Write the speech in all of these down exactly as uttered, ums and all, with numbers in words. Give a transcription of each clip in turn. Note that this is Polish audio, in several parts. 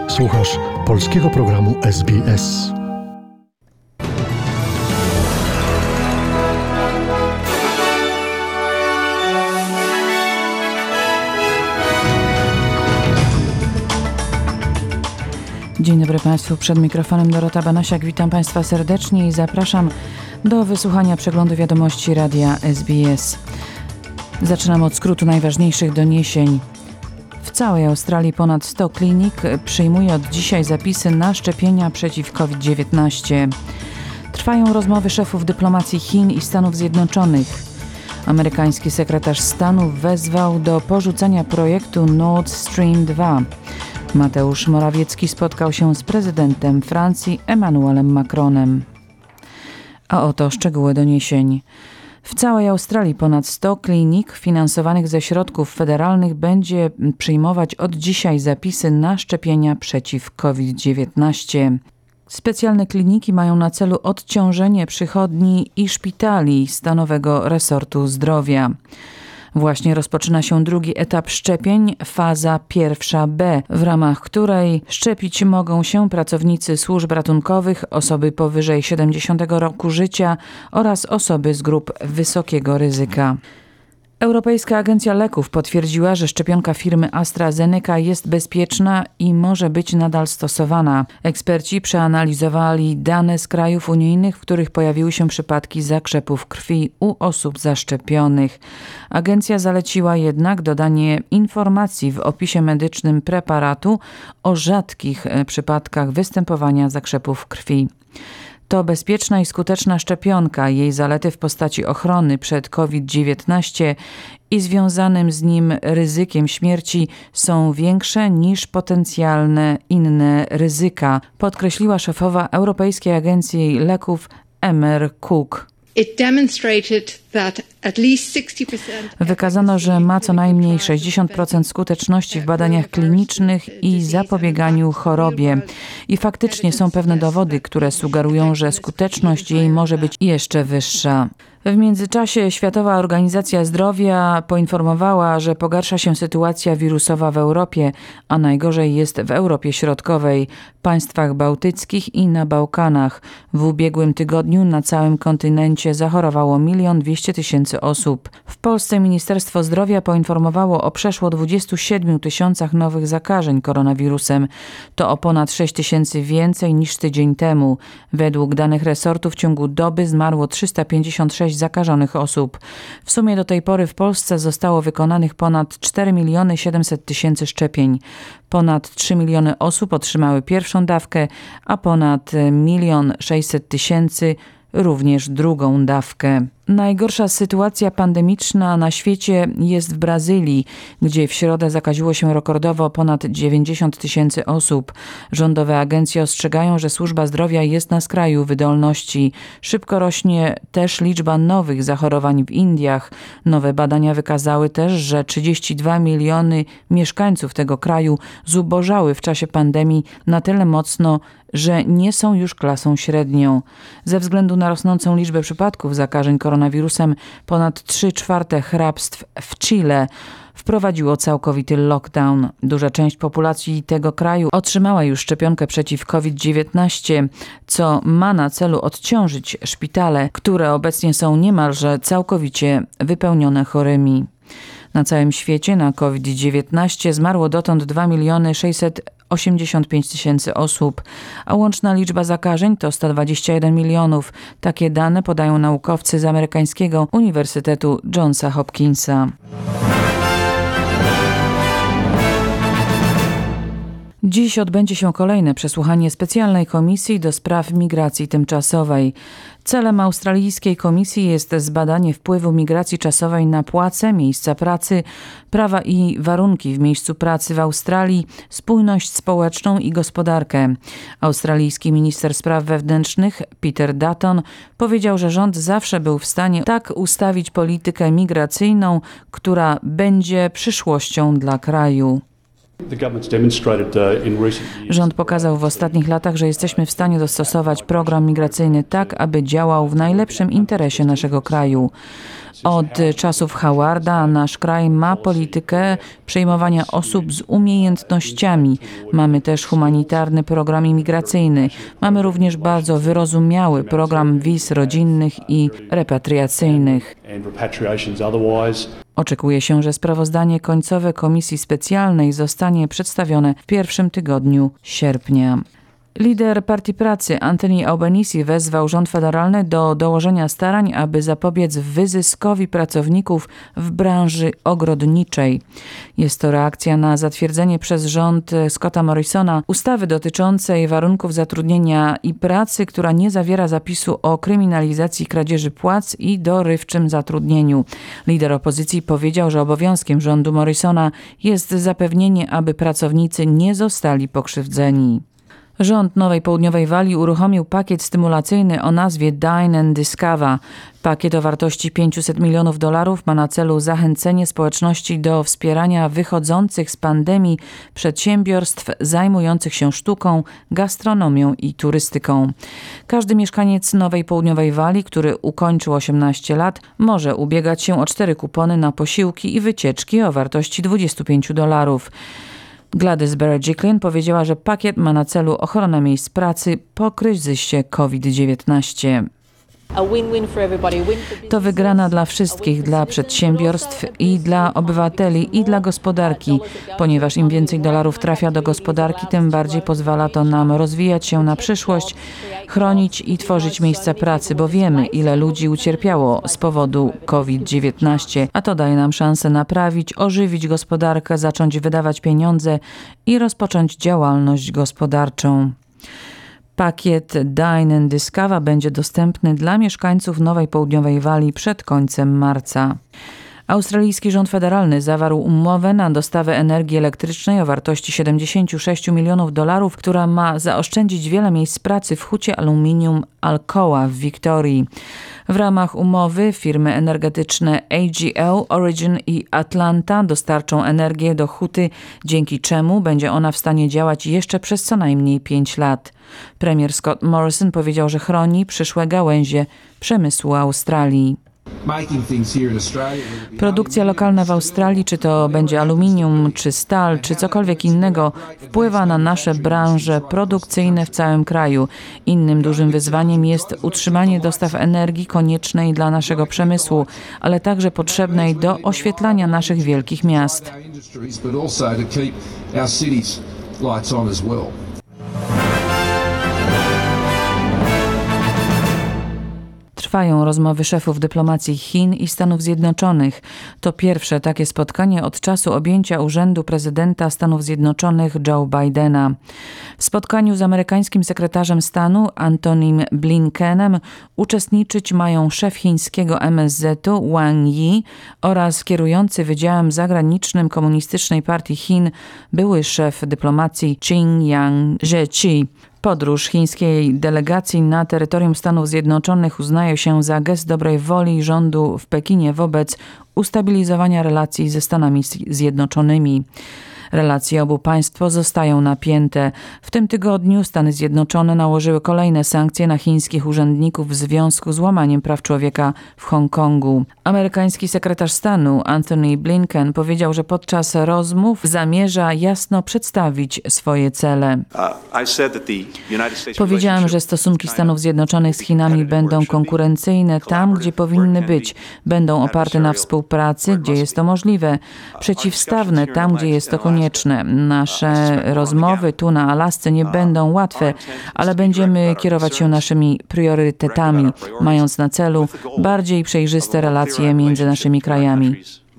Słuchasz polskiego programu S B S. Dzień dobry Państwu, przed mikrofonem Dorota Banasiak. Witam Państwa serdecznie i zapraszam do wysłuchania przeglądu wiadomości radia S B S. Zaczynam od skrótu najważniejszych doniesień. W całej Australii ponad sto klinik przyjmuje od dzisiaj zapisy na szczepienia przeciw COVID dziewiętnaście. Trwają rozmowy szefów dyplomacji Chin i Stanów Zjednoczonych. Amerykański sekretarz stanu wezwał do porzucenia projektu Nord Stream dwa. Mateusz Morawiecki spotkał się z prezydentem Francji Emmanuelem Macronem. A oto szczegóły doniesień. W całej Australii ponad sto klinik finansowanych ze środków federalnych będzie przyjmować od dzisiaj zapisy na szczepienia przeciw COVID dziewiętnaście. Specjalne kliniki mają na celu odciążenie przychodni i szpitali stanowego resortu zdrowia. Właśnie rozpoczyna się drugi etap szczepień, faza pierwsza B, w ramach której szczepić mogą się pracownicy służb ratunkowych, osoby powyżej siedemdziesiątego roku życia oraz osoby z grup wysokiego ryzyka. Europejska Agencja Leków potwierdziła, że szczepionka firmy AstraZeneca jest bezpieczna i może być nadal stosowana. Eksperci przeanalizowali dane z krajów unijnych, w których pojawiły się przypadki zakrzepów krwi u osób zaszczepionych. Agencja zaleciła jednak dodanie informacji w opisie medycznym preparatu o rzadkich przypadkach występowania zakrzepów krwi. To bezpieczna i skuteczna szczepionka. Jej zalety w postaci ochrony przed COVID dziewiętnaście i związanym z nim ryzykiem śmierci są większe niż potencjalne inne ryzyka, podkreśliła szefowa Europejskiej Agencji Leków Emer Cook. Wykazano, że ma co najmniej sześćdziesiąt procent skuteczności w badaniach klinicznych i zapobieganiu chorobie. I faktycznie są pewne dowody, które sugerują, że skuteczność jej może być jeszcze wyższa. W międzyczasie Światowa Organizacja Zdrowia poinformowała, że pogarsza się sytuacja wirusowa w Europie, a najgorzej jest w Europie Środkowej, państwach bałtyckich i na Bałkanach. W ubiegłym tygodniu na całym kontynencie zachorowało milion dwieście tysięcy osób. W Polsce Ministerstwo Zdrowia poinformowało o przeszło dwudziestu siedmiu tysiącach nowych zakażeń koronawirusem. To o ponad sześć tysięcy więcej niż tydzień temu. Według danych resortu w ciągu doby zmarło trzysta pięćdziesiąt sześć zakażonych osób. W sumie do tej pory w Polsce zostało wykonanych ponad cztery miliony siedemset tysięcy szczepień. Ponad trzy miliony osób otrzymały pierwszą dawkę, a ponad milion sześćset tysięcy również drugą dawkę. Najgorsza sytuacja pandemiczna na świecie jest w Brazylii, gdzie w środę zakaziło się rekordowo ponad dziewięćdziesiąt tysięcy osób. Rządowe agencje ostrzegają, że służba zdrowia jest na skraju wydolności. Szybko rośnie też liczba nowych zachorowań w Indiach. Nowe badania wykazały też, że trzydzieści dwa miliony mieszkańców tego kraju zubożały w czasie pandemii na tyle mocno, że nie są już klasą średnią. Ze względu na rosnącą liczbę przypadków zakażeń koronawirusem ponad trzy czwarte hrabstw w Chile wprowadziło całkowity lockdown. Duża część populacji tego kraju otrzymała już szczepionkę przeciw COVID dziewiętnaście, co ma na celu odciążyć szpitale, które obecnie są niemalże całkowicie wypełnione chorymi. Na całym świecie na COVID dziewiętnaście zmarło dotąd dwa miliony sześćset osiemdziesiąt pięć tysięcy osób, a łączna liczba zakażeń to sto dwadzieścia jeden milionów. Takie dane podają naukowcy z amerykańskiego Uniwersytetu Johnsa Hopkinsa. Dziś odbędzie się kolejne przesłuchanie specjalnej komisji do spraw migracji tymczasowej. Celem australijskiej komisji jest zbadanie wpływu migracji czasowej na płace, miejsca pracy, prawa i warunki w miejscu pracy w Australii, spójność społeczną i gospodarkę. Australijski minister spraw wewnętrznych Peter Dutton powiedział, że rząd zawsze był w stanie tak ustawić politykę migracyjną, która będzie przyszłością dla kraju. Rząd pokazał w ostatnich latach, że jesteśmy w stanie dostosować program migracyjny tak, aby działał w najlepszym interesie naszego kraju. Od czasów Howarda nasz kraj ma politykę przyjmowania osób z umiejętnościami. Mamy też humanitarny program imigracyjny. Mamy również bardzo wyrozumiały program wiz rodzinnych i repatriacyjnych. Oczekuje się, że sprawozdanie końcowe Komisji Specjalnej zostanie przedstawione w pierwszym tygodniu sierpnia. Lider Partii Pracy Anthony Albanese wezwał rząd federalny do dołożenia starań, aby zapobiec wyzyskowi pracowników w branży ogrodniczej. Jest to reakcja na zatwierdzenie przez rząd Scotta Morrisona ustawy dotyczącej warunków zatrudnienia i pracy, która nie zawiera zapisu o kryminalizacji kradzieży płac i dorywczym zatrudnieniu. Lider opozycji powiedział, że obowiązkiem rządu Morrisona jest zapewnienie, aby pracownicy nie zostali pokrzywdzeni. Rząd Nowej Południowej Walii uruchomił pakiet stymulacyjny o nazwie Dine and Discover. Pakiet o wartości pięćset milionów dolarów ma na celu zachęcenie społeczności do wspierania wychodzących z pandemii przedsiębiorstw zajmujących się sztuką, gastronomią i turystyką. Każdy mieszkaniec Nowej Południowej Walii, który ukończył osiemnaście lat, może ubiegać się o cztery kupony na posiłki i wycieczki o wartości dwadzieścia pięć dolarów. Gladys Berejiklian powiedziała, że pakiet ma na celu ochronę miejsc pracy po kryzysie COVID dziewiętnaście. To wygrana dla wszystkich, dla przedsiębiorstw i dla obywateli i dla gospodarki, ponieważ im więcej dolarów trafia do gospodarki, tym bardziej pozwala to nam rozwijać się na przyszłość, chronić i tworzyć miejsca pracy, bo wiemy, ile ludzi ucierpiało z powodu COVID dziewiętnaście, a to daje nam szansę naprawić, ożywić gospodarkę, zacząć wydawać pieniądze i rozpocząć działalność gospodarczą. Pakiet Dine and Discover będzie dostępny dla mieszkańców Nowej Południowej Walii przed końcem marca. Australijski rząd federalny zawarł umowę na dostawę energii elektrycznej o wartości siedemdziesiąt sześć milionów dolarów, która ma zaoszczędzić wiele miejsc pracy w hucie aluminium Alcoa w Wiktorii. W ramach umowy firmy energetyczne A G L, Origin i Atlanta dostarczą energię do huty, dzięki czemu będzie ona w stanie działać jeszcze przez co najmniej pięć lat. Premier Scott Morrison powiedział, że chroni przyszłe gałęzie przemysłu Australii. Produkcja lokalna w Australii, czy to będzie aluminium, czy stal, czy cokolwiek innego, wpływa na nasze branże produkcyjne w całym kraju. Innym dużym wyzwaniem jest utrzymanie dostaw energii koniecznej dla naszego przemysłu, ale także potrzebnej do oświetlania naszych wielkich miast. Trwają rozmowy szefów dyplomacji Chin i Stanów Zjednoczonych. To pierwsze takie spotkanie od czasu objęcia urzędu prezydenta Stanów Zjednoczonych Joe Bidena. W spotkaniu z amerykańskim sekretarzem stanu Antonym Blinkenem uczestniczyć mają szef chińskiego M S Z-u Wang Yi oraz kierujący Wydziałem Zagranicznym Komunistycznej Partii Chin, były szef dyplomacji Qin Zheqi. Podróż chińskiej delegacji na terytorium Stanów Zjednoczonych uznaje się za gest dobrej woli rządu w Pekinie wobec ustabilizowania relacji ze Stanami Zjednoczonymi. Relacje obu państw pozostają napięte. W tym tygodniu Stany Zjednoczone nałożyły kolejne sankcje na chińskich urzędników w związku z łamaniem praw człowieka w Hongkongu. Amerykański sekretarz stanu Antony Blinken powiedział, że podczas rozmów zamierza jasno przedstawić swoje cele. Powiedziałem, że stosunki Stanów Zjednoczonych z Chinami będą konkurencyjne tam, gdzie powinny być. Będą oparte na współpracy, gdzie jest to możliwe. Przeciwstawne tam, gdzie jest to konieczne. Nasze rozmowy tu na Alasce nie będą łatwe, ale będziemy kierować się naszymi priorytetami, mając na celu bardziej przejrzyste relacje między naszymi krajami.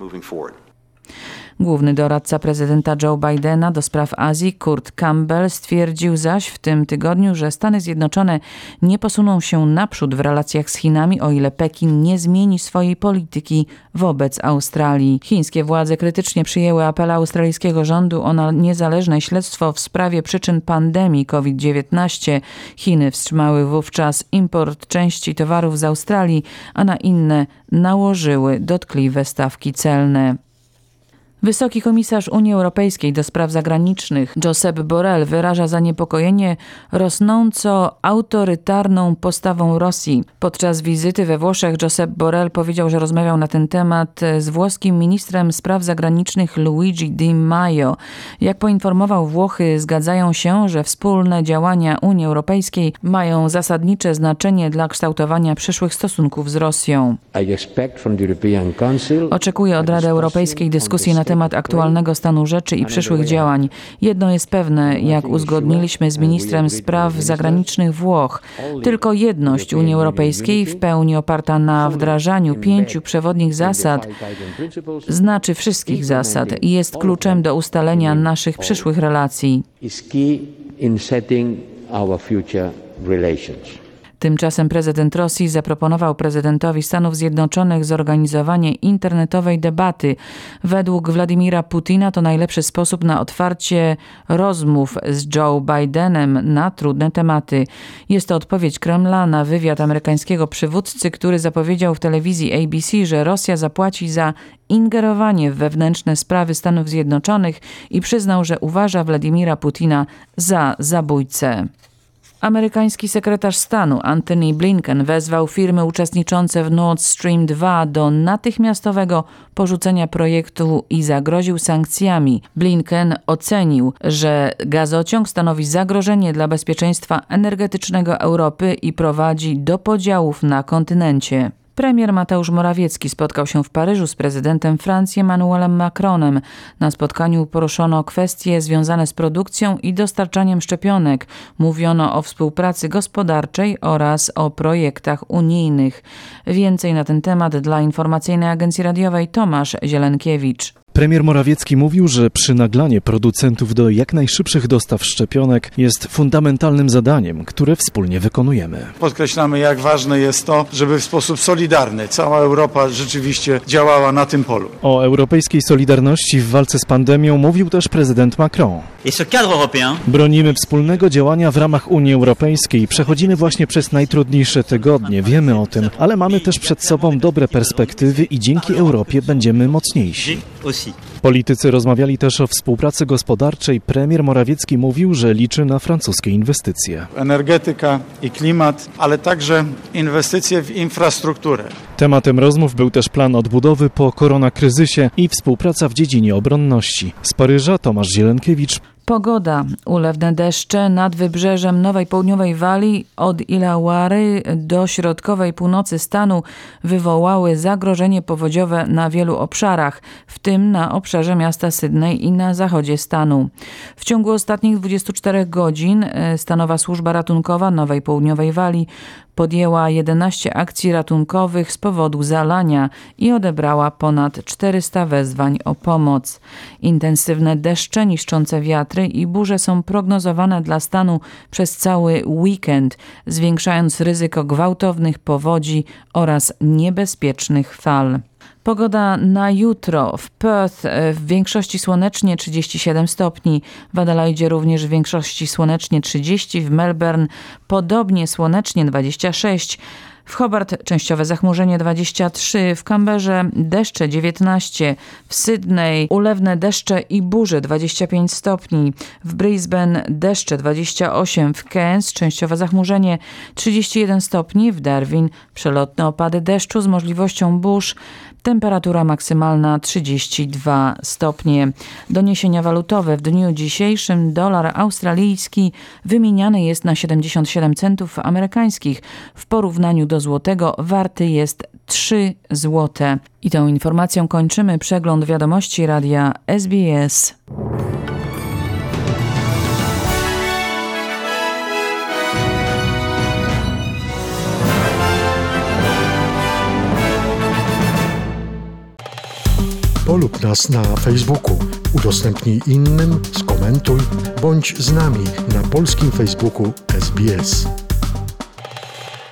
Główny doradca prezydenta Joe Bidena do spraw Azji, Kurt Campbell, stwierdził zaś w tym tygodniu, że Stany Zjednoczone nie posuną się naprzód w relacjach z Chinami, o ile Pekin nie zmieni swojej polityki wobec Australii. Chińskie władze krytycznie przyjęły apel australijskiego rządu o niezależne śledztwo w sprawie przyczyn pandemii COVID dziewiętnaście. Chiny wstrzymały wówczas import części towarów z Australii, a na inne nałożyły dotkliwe stawki celne. Wysoki komisarz Unii Europejskiej do spraw zagranicznych Josep Borrell wyraża zaniepokojenie rosnąco autorytarną postawą Rosji. Podczas wizyty we Włoszech Josep Borrell powiedział, że rozmawiał na ten temat z włoskim ministrem spraw zagranicznych Luigi Di Maio. Jak poinformował Włochy, zgadzają się, że wspólne działania Unii Europejskiej mają zasadnicze znaczenie dla kształtowania przyszłych stosunków z Rosją. Oczekuję od Rady Europejskiej dyskusji na temat aktualnego stanu rzeczy i przyszłych działań. Jedno jest pewne, jak uzgodniliśmy z ministrem spraw zagranicznych Włoch. Tylko jedność Unii Europejskiej, w pełni oparta na wdrażaniu pięciu przewodnich zasad, znaczy wszystkich zasad i jest kluczem do ustalenia naszych przyszłych relacji. Tymczasem prezydent Rosji zaproponował prezydentowi Stanów Zjednoczonych zorganizowanie internetowej debaty. Według Władimira Putina to najlepszy sposób na otwarcie rozmów z Joe Bidenem na trudne tematy. Jest to odpowiedź Kremla na wywiad amerykańskiego przywódcy, który zapowiedział w telewizji A B C, że Rosja zapłaci za ingerowanie w wewnętrzne sprawy Stanów Zjednoczonych i przyznał, że uważa Władimira Putina za zabójcę. Amerykański sekretarz stanu Antony Blinken wezwał firmy uczestniczące w Nord Stream dwa do natychmiastowego porzucenia projektu i zagroził sankcjami. Blinken ocenił, że gazociąg stanowi zagrożenie dla bezpieczeństwa energetycznego Europy i prowadzi do podziałów na kontynencie. Premier Mateusz Morawiecki spotkał się w Paryżu z prezydentem Francji Emmanuelem Macronem. Na spotkaniu poruszono kwestie związane z produkcją i dostarczaniem szczepionek. Mówiono o współpracy gospodarczej oraz o projektach unijnych. Więcej na ten temat dla Informacyjnej Agencji Radiowej Tomasz Zielenkiewicz. Premier Morawiecki mówił, że przynaglanie producentów do jak najszybszych dostaw szczepionek jest fundamentalnym zadaniem, które wspólnie wykonujemy. Podkreślamy, jak ważne jest to, żeby w sposób solidarny cała Europa rzeczywiście działała na tym polu. O europejskiej solidarności w walce z pandemią mówił też prezydent Macron. Bronimy wspólnego działania w ramach Unii Europejskiej. Przechodzimy właśnie przez najtrudniejsze tygodnie, wiemy o tym, ale mamy też przed sobą dobre perspektywy i dzięki Europie będziemy mocniejsi. Politycy rozmawiali też o współpracy gospodarczej. Premier Morawiecki mówił, że liczy na francuskie inwestycje. Energetyka i klimat, ale także inwestycje w infrastrukturę. Tematem rozmów był też plan odbudowy po koronakryzysie i współpraca w dziedzinie obronności. Z Paryża Tomasz Zielenkiewicz. Pogoda. Ulewne deszcze nad wybrzeżem Nowej Południowej Walii od Ilawary do środkowej północy stanu wywołały zagrożenie powodziowe na wielu obszarach, w tym na obszarze miasta Sydney i na zachodzie stanu. W ciągu ostatnich dwudziestu czterech godzin Stanowa Służba Ratunkowa Nowej Południowej Walii podjęła jedenaście akcji ratunkowych z powodu zalania i odebrała ponad czterysta wezwań o pomoc. Intensywne deszcze, niszczące wiatry i burze są prognozowane dla stanu przez cały weekend, zwiększając ryzyko gwałtownych powodzi oraz niebezpiecznych fal. Pogoda na jutro. W Perth w większości słonecznie trzydzieści siedem stopni, w Adelaide również w większości słonecznie trzydzieści, w Melbourne podobnie słonecznie dwadzieścia sześć, w Hobart częściowe zachmurzenie dwadzieścia trzy, w Canberrze deszcze dziewiętnaście, w Sydney ulewne deszcze i burze dwadzieścia pięć stopni, w Brisbane deszcze dwadzieścia osiem, w Cairns częściowe zachmurzenie trzydzieści jeden stopni, w Darwin przelotne opady deszczu z możliwością burz, temperatura maksymalna trzydzieści dwa stopnie. Doniesienia walutowe. W dniu dzisiejszym dolar australijski wymieniany jest na siedemdziesiąt siedem centów amerykańskich. W porównaniu do złotego warty jest trzy złote. I tą informacją kończymy przegląd wiadomości radia S B S. Polub nas na Facebooku, udostępnij innym, skomentuj, bądź z nami na polskim Facebooku S B S.